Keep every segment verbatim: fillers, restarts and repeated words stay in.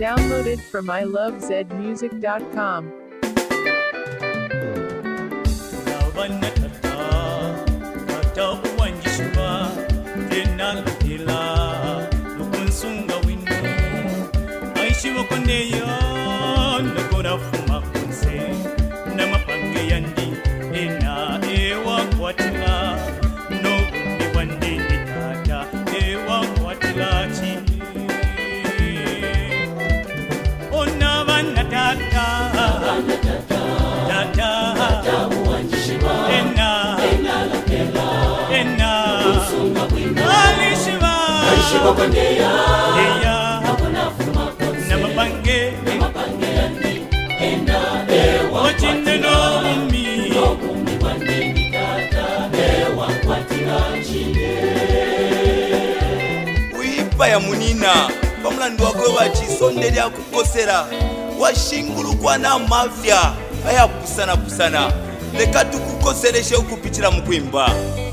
Downloaded from i love zed music dot com. Wipa ya munina pamulandu wakwe bachisondelya kukosera washingulukwa na mafya aya pusana pusana leka tukukosereshe ukupitira mukwimba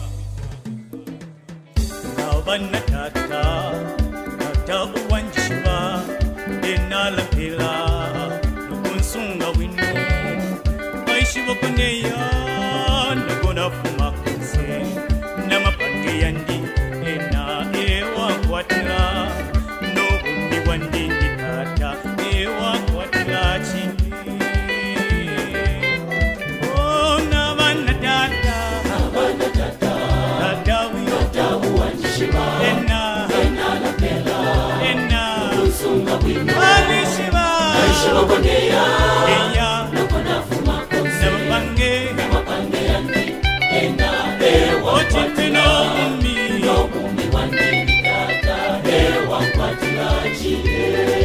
Nabana tata tata uwanjishwa enala pela nukunsunga winu maishi wakoneya nagona fuma kunse namapange yandi ena ewa kwatila nobumi wandi tata ewa kwatila chini oh nabana tata nabana tata tata wiyo Ena, ena la pela, ena kusunga wino. Alishiba, alishiba kondeya. Eya, nakona fuma konse. Namapange, namapange yandi. Ena, ewa ochitino umi. No umi wandi nikata. Ewa kwatila chile.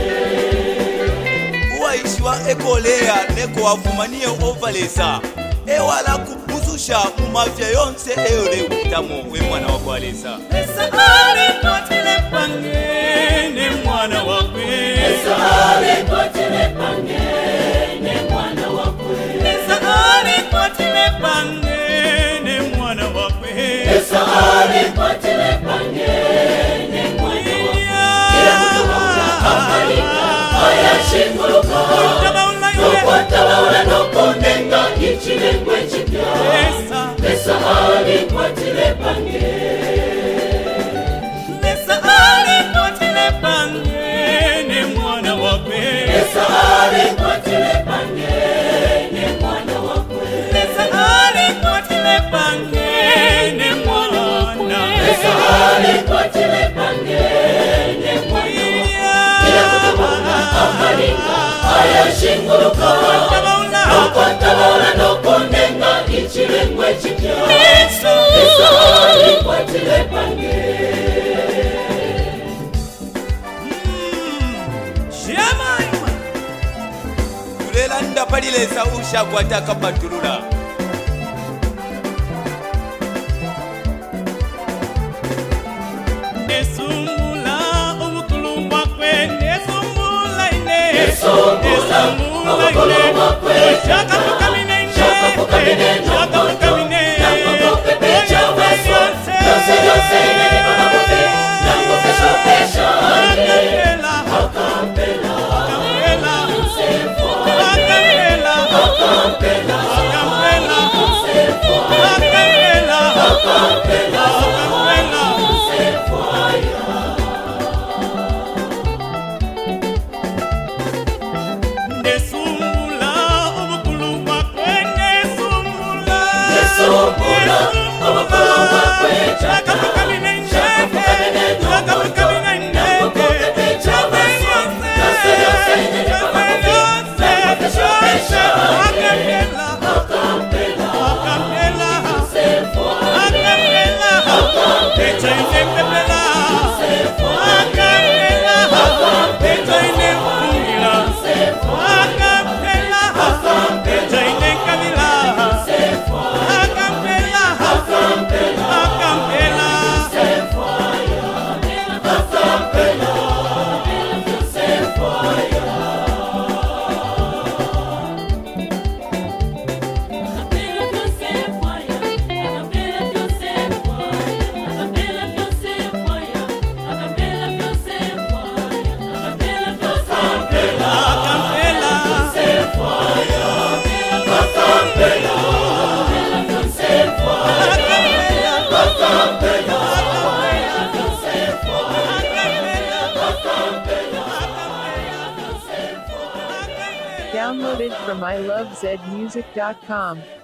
Uwaishiwa ekolea neko wafumanie ovalesa. Ewa la kupuzusha mumafya yonse eole utamo we mwana wakwalesa. Esa ali kwatile pange ne mwana wakwe. Esa ali kwatile pange ne mwana wakwe. Esa ali kwatile pange ne mwana wakwe. Esa ali kwatile pange ne mwana wakwe. Kila kutubaula kamalika aya shinguluka. Kutabaula yule. Kutabaula nokunenga ichilengwe chipya. Esa Esa ali kwatile pange. Esa ali kwatile pange ne mwana wakwe. Esa ali kwatile pange ne mwana wakwe. Esa ali kwatile pange ne mwana. Esa ali kwatile pange ne mwana wakwe. Kila kutubaula amalinga aya shinguluka. Nokwatabaula nokunenga ichilengwe chipya. Esa ali kwatile pange. Kulela ndapalilesa usha kwataka patulula. Nesumula ubukulumba kwe. Nesumula ine. Nesumula ubukulumba kwe. Shaka mukamine ine. Shaka mukamine ine. Shaka mukamine ine. Nango pepe chawese. Yose yose nene baba mufe. Nango pesha pesha ane. Akampela. Akampela. Yusefo ane. Akampela. Akampela. Akampela. Yusefo ane. Akampela. Akampela. Akampela. Yusefo aya. Nesumula ubukulumba kwe. Nesumula Downloaded from I love zed music dot com.